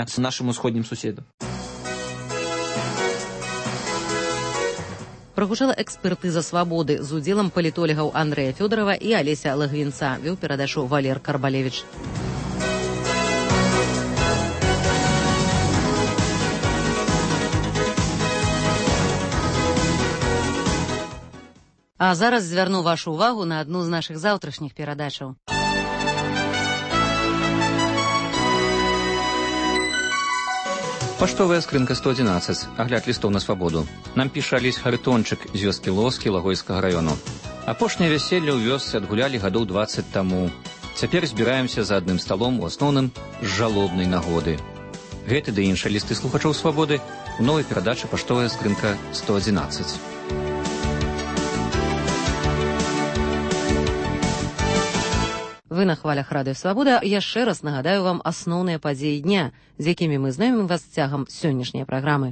нашим усходнім суседам. Прагучала экспертыза «Свабоды» з удзелам палітолагаў Андрэя Фёдорава і Алеся Лагвінца, вёў перадачу Валер Карбалевіч. А зараз звярну вашу ўвагу на адну з нашых заўтрашніх перадачаў. Паштовая скрынка 111. Агляд лістоў на свабоду. Нам піша Алесь Харытончык з вёскі Лоскі Лагойскага раёну. Апошняе вяселле ў вёсцы адгулялі гадоў 20 таму. Цяпер збіраемся за адным сталом, у асноўным з жалобнай нагоды. Гэты ды іншыя лісты слухачоў свабоды у новай перадачы «Паштовая скрынка 111». Вы на хвалях радыё «Свабода». Яшчэ раз нагадаю вам асноўныя падзеі дня, з якімі мы знаёмім вас цягам сённяшняй праграмы.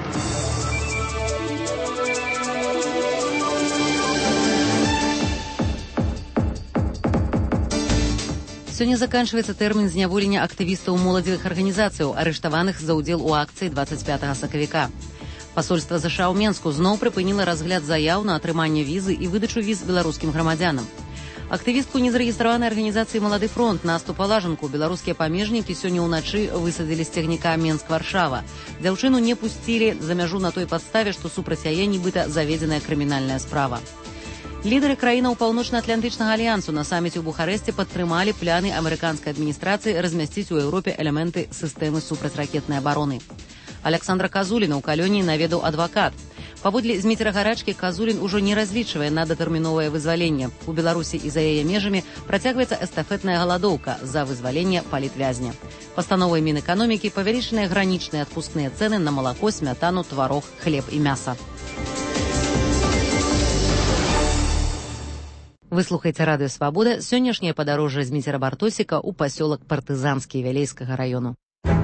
Сёння заканчваецца тэрмін зняволення актывістаў моладзевых арганізацыяў, арыштаваных за ўдзел у акцыі 25 сакавіка. Пасольства ЗША ў Менску зноў прыпыніла разгляд заяў на атрыманне візы і выдачу віз беларускім грамадзянам. Актывістку незарэгістраванай арганізацыі «Малады фронт» Насту Палажанку беларускія памежнікі сёння ўначы высадзілі з цягніка Менск-Варшава. Дзяўчыну не пусцілі за мяжу на той падставе, што супраць яе нібыта заведзеная крымінальная справа. Лідары краінаў Паўночна-Атлантычнага альянсу на саміце ў Бухарэсце падтрымалі пляны амерыканскай адміністрацыі размясціць у Еўропе элементы сістэмы супрацьракетнай абароны. Аляксандра Казуліна ў калоніі наведаў адвакат. Паводле Зміцера Гарачкі, Казулін ужо не разлічвае на датэрміновае вызваленне. У Беларусі і за яе межамі працягваецца эстафетная галадоўка за вызваленне палітвязня. Пастановай Мінэканомікі павялічаныя гранічныя адпускныя цэны на малако, смятану, тварог, хлеб і мяса. Вы слухаеце радыё «Свабода». Сённяшняе падарожжа Зміцера Бартосіка ў пасёлак Партызанскі Вялейскага раёну.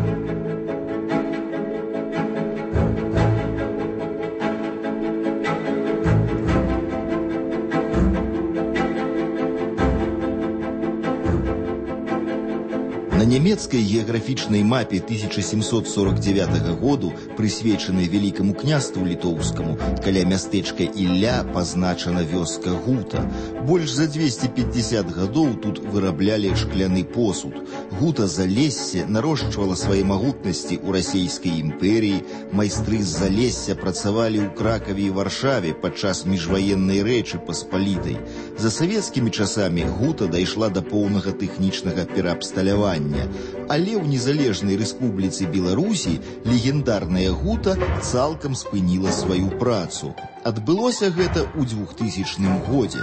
На нямецкай геаграфічнай мапе 1749 году, прысвечанай Вялікаму княству літоўскаму, каля мястэчка Ілля пазначана вёска Гута. Больш за 250 гадоў тут выраблялі шкляны посуд. Гута Залессе нарошчвала свае магутнасці ў расійскай імперіі. Майстры з Залесся працавалі ў Кракаве і Варшаве падчас міжваеннай Рэчы Паспалітай. За савецкімі часамі Гута дайшла да поўнага тэхнічнага пераабсталявання. Але ў незалежнай рэспубліцы Беларусі легендарная Гута цалкам спыніла сваю працу. Адбылося гэта ў 2000 годзе.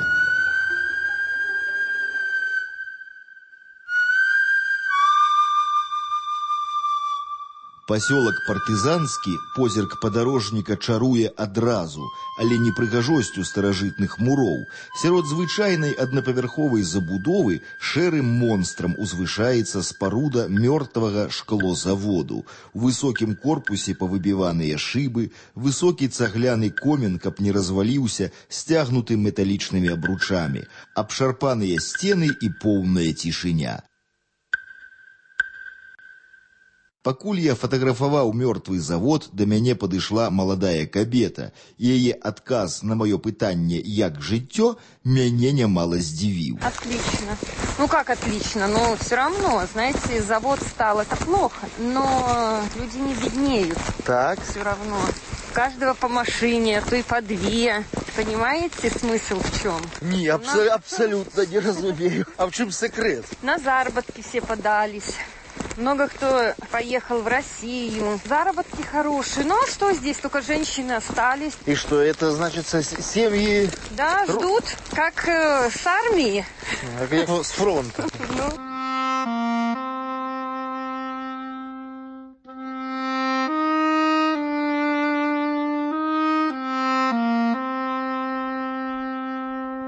Пасёлак Партызанскі позірк падарожніка чаруе адразу, але не прыгажосцю старажытных муроў. Сярод звычайнай аднапавярховай забудовы шэрым монстрам узвышаецца спаруда мёртвага шклозаводу. У высокім корпусе павыбіваныя шыбы, высокі цагляны комін, каб не разваліўся, сцягнуты металічнымі абручамі, абшарпаныя сцены і поўная цішыня. Пакуль я фатаграфаваў мёртвы завод, да мяне падышла маладая кабета. Яе адказ на маё пытанне «Як жыццё?» мяне немало здзівіў. Отлично. Ну как отлично? Но все равно, знаете, завод стал, это плохо. Но люди не беднеют. Так. Все равно. У каждого по машине, а то и по две. Понимаете смысл в чем? Не, абсолютно не разумею. А в чем секрет? На заработки все подались. Много кто поехал в Россию. Заработки хорошие. Ну а что здесь? Только женщины остались. И что, это значит семьи... Да, ждут, как с армии. С фронта.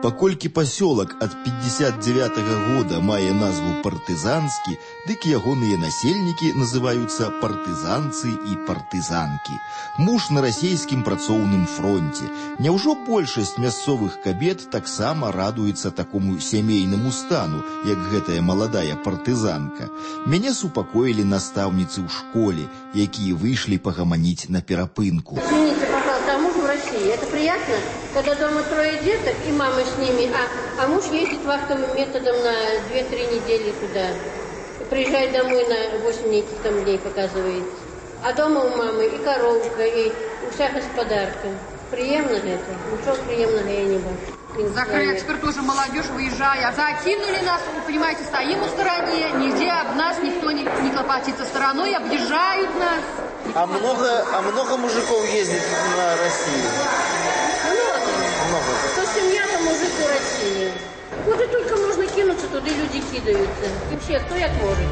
Паколькі пасёлак ад 59-го года мае назву партызанскі, дык ягоныя насельнікі называюцца партызанцы і партызанкі. Муж на расійскім працоўным фронте. Няўжо большасць мясцовых кабет таксама радуецца такому сямейнаму стану, як гэтая маладая партызанка? Мяне супакоілі настаўніцы ў школе, якія выйшлі пагаманіць на перапынку. Извините, пожалуйста, а муж в России? Это приятно? Когда дома 3 деток и мама с ними, а муж ездит вахтовым методом на 2-3 недели туда. Приезжает домой на 8 неких там дней, показывает. А дома у мамы и коровка, и вся господарка. Приемно это? Ничего приемного я не бачу. Закрыли, теперь тоже молодежь, выезжая. Закинули нас, вы понимаете, стоим в стороне, нигде об нас никто не клопотится стороной, объезжают нас. А много мужиков ездит на Россию? Много. То семья, то мужик в России. Вот и только можно кинуться туда, и люди кидаются. И вообще, кто як может?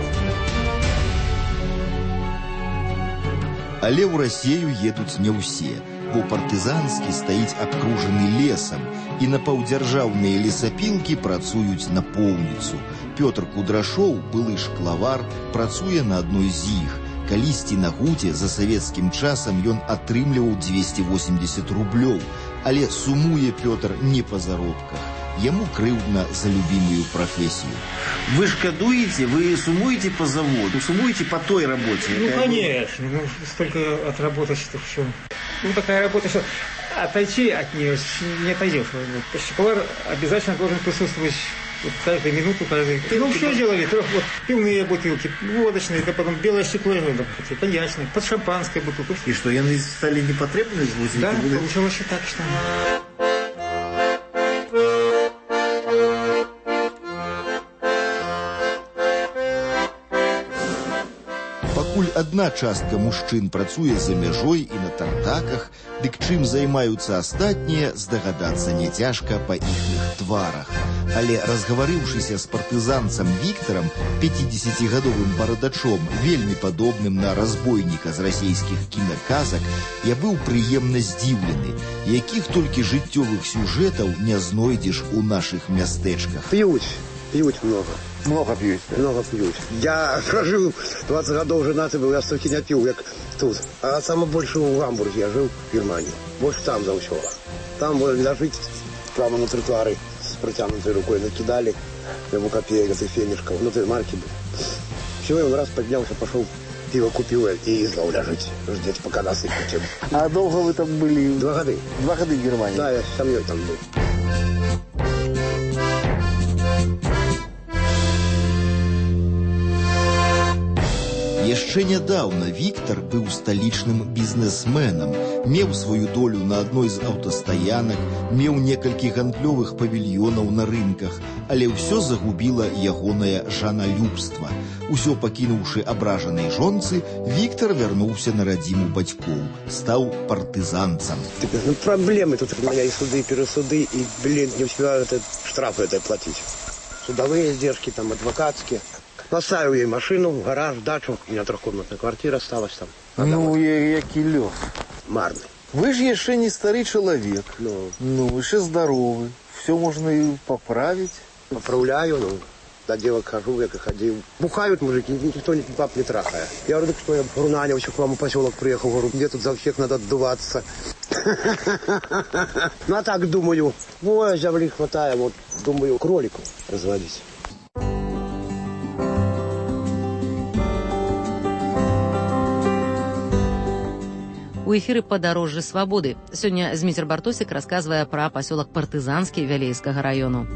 Але ў Расію едуць не ўсе, бо партызанскі стаіць абкружаны лесам, і напаўдзяржаўныя лесапілкі працуюць на поўніцу. Пётр Кудрашоў, былы шклавар, працуе на адной з іх. Калісьці на гудзе за савецкім часам ён атрымліваў 280 рублёў, але сумуе Пётр не па заробках. Яму крыўдна за любимую профессию. Вы шкодуете, вы сумуете по заводу, сумуете по той работе? Ну, конечно. Ну, столько отработать, что все. Ну, такая работа, что отойти от нее не отойдешь. Шоколад обязательно должен присутствовать вот каждую минуту, каждый. Ну, все делали. Вот пивные бутылки, водочные, это потом белое стекло, коньячные, под шампанское бутылку. И что, яны стали непотребны? Да, получилось и так, что... Адна частка мужчын працуе за мяжой і на тартаках, дык чым займаюцца астатнія, здагадацца няцяжка па іхных тварах. Але разгаварыўшыся з партызанцам Віктарам, 50-гадовым барадачом, вельмі падобным на разбойніка з расійскіх кінаказак, я быў прыемна здзіўлены, якіх толькі жыццёвых сюжэтаў не знойдзеш у нашых мястэчках. Пьют много. Много пьют? Много пьют. Я прожил 20 годов женатый был, я столько не пил, как тут. А самое больше в Гамбурге я жил, в Германии. Больше там заучил. Там было лежить прямо на тротуаре с протянутой рукой. Накидали ему копеек, этой фенишков. Внутри марки был. Все, и он раз поднялся, пошел, пиво купил и издал ляжить. Ждать, пока нас и купим. А долго вы там были? 2 года. 2 года в Германии? Да, я с семьей там был. Яшчэ нядаўна Віктар быў сталічным бізнесменам, меў сваю долю на адной з аўтастаянак, меў некалькі гандлёвых павільёнаў на рынках, але ўсё загубіла ягонае жаналюбства. Усё пакінуўшы абражанай жонцы, Віктар вярнуўся на радзіму бацькоў, стаў партызанцам. Ну, проблемы тут у меня и суды, и пересуды, и, не успеваю штрафы платить. Судовые издержки, там, адвокатские. Поставил ей машину, гараж, дачу. У меня 3-комнатная квартира осталась там. Ну, який лёс. Марный. Вы же еще не старый человек. Ну, вы еще здоровый. Все можно и поправить. Поправляю, до девок хожу, як и ходил. Бухают мужики, никто пап не трахает. Я говорю, так что я говорю, Наня, еще к вам в поселок приехал, говорю, мне тут за всех надо отдуваться. Ну, а так думаю, ой, земли хватает, вот, думаю, кролику разводить. У эфіры «Падарожжы свабоды». Сёння Зміцер Бартосік расказвае пра пасёлак партызанскі Вялейскага раёну.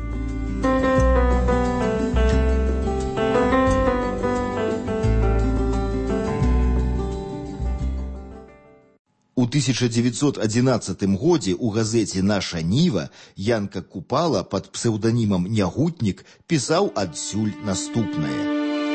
У 1911 годзе ў газеце «Наша Ніва» Янка Купала пад псеўданімам «Нягутнік» пісаў адсюль наступнае.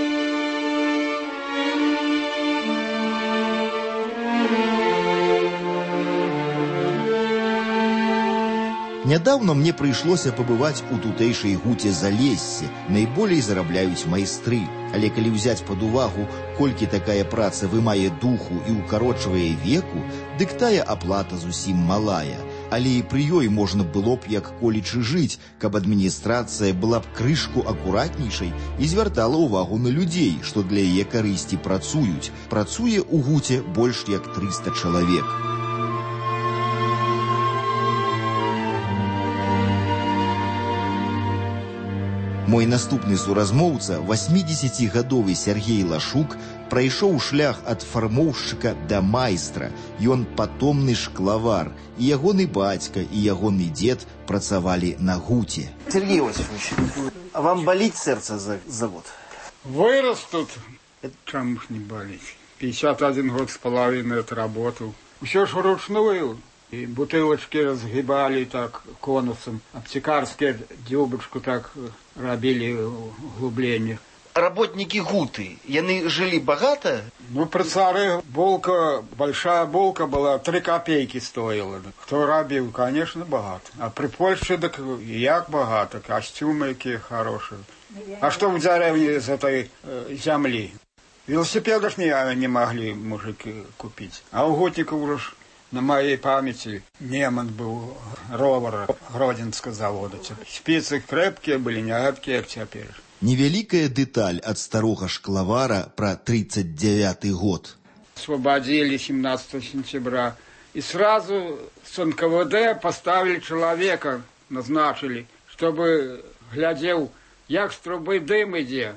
Нядаўна мне прыйшлося пабываць у тутэйшай гуце Залессе, найболей зарабляюць майстры. Але калі ўзяць пад увагу, колькі такая праца вымае духу і укарочвае веку, дык тая аплата зусім малая. Але і пры ёй можна было б як колечы жыць, каб адміністрацыя была б крышку акуратнейшай і звяртала ўвагу на людзей, што для яе карысці працуюць. Працуе ў Гуце больш як 300 чалавек. Мой наступны суразмоўца, 80-гадовы Сергей Лашук, прайшоў шлях ад фармоўшчыка да майстра. Ён патомны шклавар. І ягоны бацька, і ягоны дзед працавалі на Гуце. Сергей Иосифович, а вам болит сердце за завод? Вырос тут. Чему ж не болеть? 51 год с половиной отработал. Все ж вручную. И бутылочки разгибали так конусом. Аптекарские дюбочку так робили углубление. Работники Гуты, яны жили богато? Ну, при царе булка, большая булка была, 3 копейки стоила. Кто робил, конечно, богато. А при Польше, так як богато, костюмы какие хорошие. А что в деревне из этой земли? Велосипеды ж не могли мужики купить. А у Гутика уже на моей памяти неман был, ровер Гродинского завода. Спицы крепкие были, не гадкие, как теперь. Невеликая деталь от старого шклавара про 39-й год. Освободили 17 сентября. И сразу с НКВД поставили человека, назначили, чтобы глядел, як с трубы дым идет.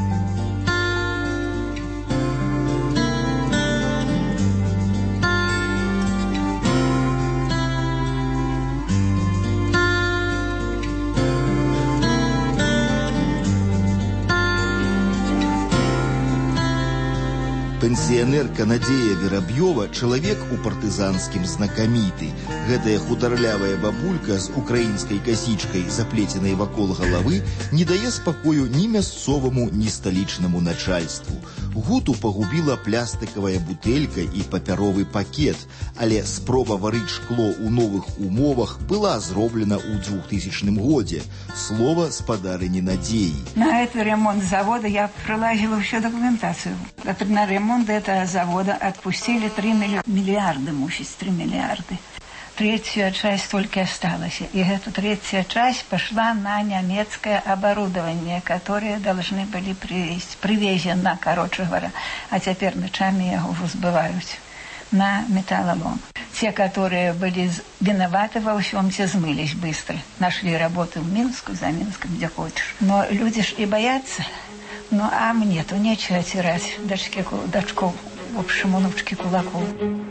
Пенсіянерка Надзея Вераб'ёва чалавек у партызанскім знакаміты. Гэтая хударлявая бабулька з украінскай касічкай, заплеценай вакол галавы, не дае спакою ні мясцоваму, ні сталічнаму начальству. Гуту пагубіла плястыкавая бутэлька і папяровы пакет, але спроба варыць шкло ў новых умовах была зроблена ў 2000 годзе. Слово спадарыні Надзеі. На этот ремонт завода я приложила всю документацию. На ремонт этого завода отпустили 3 миллиарда, мучить 3 миллиарда. Третья часть только осталась. И эта третья часть пошла на немецкое оборудование, которое должны были привезено, короче говоря. А теперь ночами его сбывают на металлолом. Те, которые были виноваты во всем, те смылись быстро. Нашли работу в Минску, за Минском, где хочешь. Но люди ж и боятся. Ну, а мне-то нечего тирать дочков, в общем, внучки кулаков.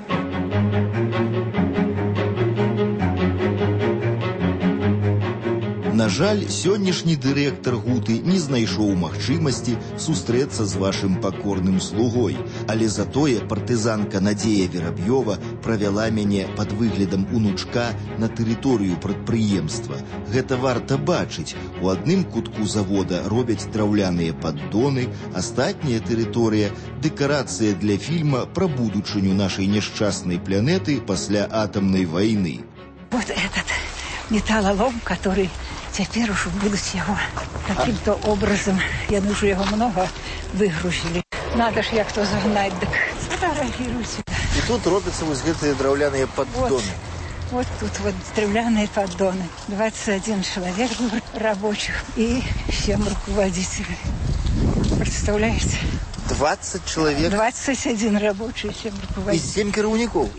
На жаль, сённяшні дырэктар Гуты не знайшоў магчымасці сустрэцца з вашым пакорным слугой, але затое партызанка Надзея Вераб'ёва правяла мяне пад выглядам унучка на тэрыторыю прадпрыемства. Гэта варта бачыць. У адным кутку завода робяць драўляныя паддоны, астатняя тэрыторыя – дэкарацыя для фільма пра будучыню нашай няшчаснай планеты пасля атамнай вайны. Вот этот металлолом, который теперь уж будут его каким-то образом, я думаю, его много выгрузили. Надо ж як-то загнать, так сфотографируйте. И тут робятся вот эти драўляныя поддоны. Вот тут вот древляные поддоны. 21 человек рабочих и 7 руководителей. Представляете? 20 человек? 21 рабочий, 7 руководителей. И 7 кіраўнікоў.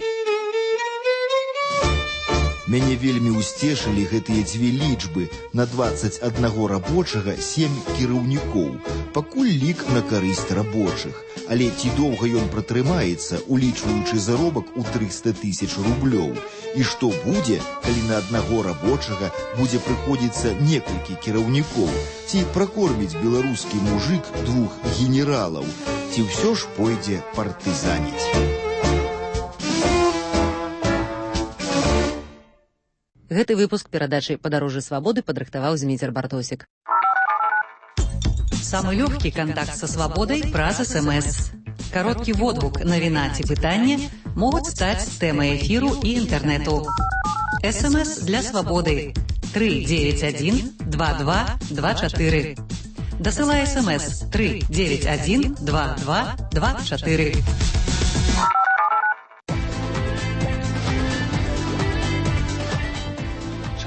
Мяне вельмі ўсцешылі гэтыя дзве лічбы. На 21 рабочага 7 кіраўнікоў. Пакуль лік на карысць рабочых. Але ці доўга ён пратрымаецца, улічваючы заробак у 300 000 рублёў? І што будзе, калі на аднаго рабочага будзе прыходзіцца некалькі кіраўнікоў? Ці пракорміць беларускі мужык 2 генералаў? Ці ўсё ж пойдзе партызаніць? Гэты выпуск перадачы «Падарожжы свабоды» падрыхтаваў Зміцер Бартосік. Самый легкий контакт со свободой праз СМС. Короткий водгук, навіна ці пытанне могут стать темой эфиру и интернету. СМС для свободы 391 2224. Досылай СМС 391 2224.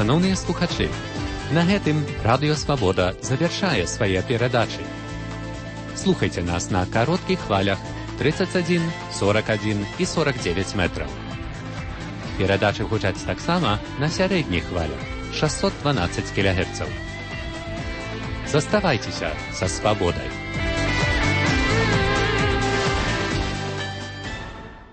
Шановныя слухачы, на гэтым Радыё Свабода завяршае свае перадачы. Слухайце нас на кароткіх хвалях 31, 41 і 49 метраў. Перадачы гучаць таксама на сярэдніх хвалях 612 кГц. Заставайцеся са свабодай.